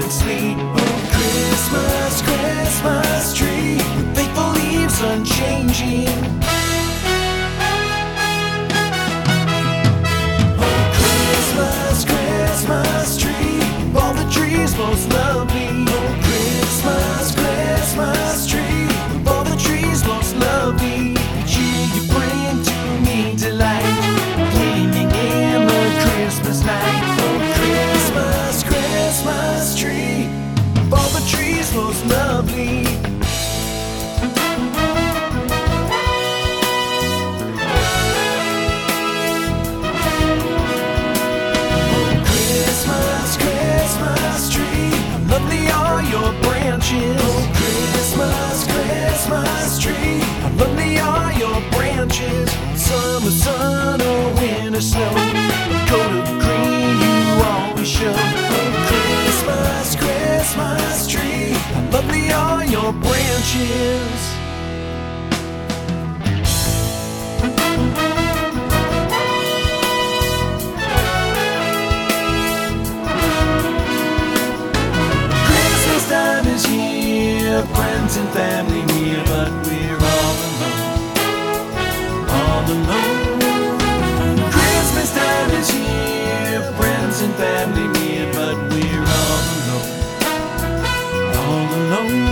won't sleep. Oh, Christmas, Christmas tree, with faithful leaves unchanging. Oh, Christmas, Christmas tree, all the trees most lovely. Oh, Christmas, Christmas tree, all the trees most lovely. Each year you bring to me delight, gleaming in the Christmas night. Oh, Christmas, Christmas tree, all the trees most lovely. Lovely are your branches. Oh, Christmas, Christmas tree, lovely are your branches. Summer sun or winter snow, a coat of green you always show. Oh, Christmas, Christmas tree, lovely are your branches. Time is here, friends and family near, but we're all alone. Christmas time is here, friends and family near, but we're all alone.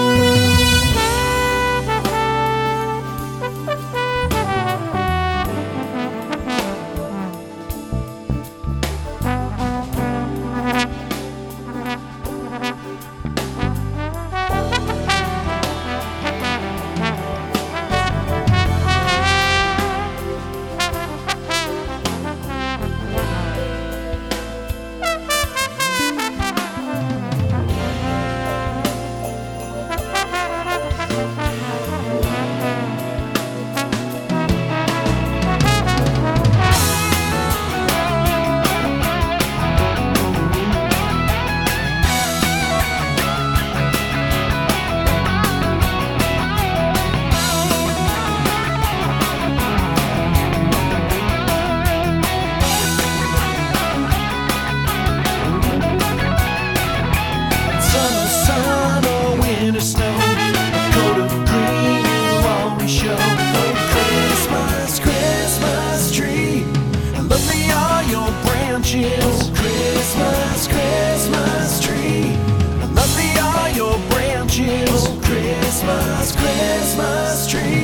Snow, a coat of green you always show. Oh, Christmas, Christmas tree, lovely are your branches. Oh, Christmas, Christmas tree, lovely are your branches. Oh, Christmas, Christmas tree,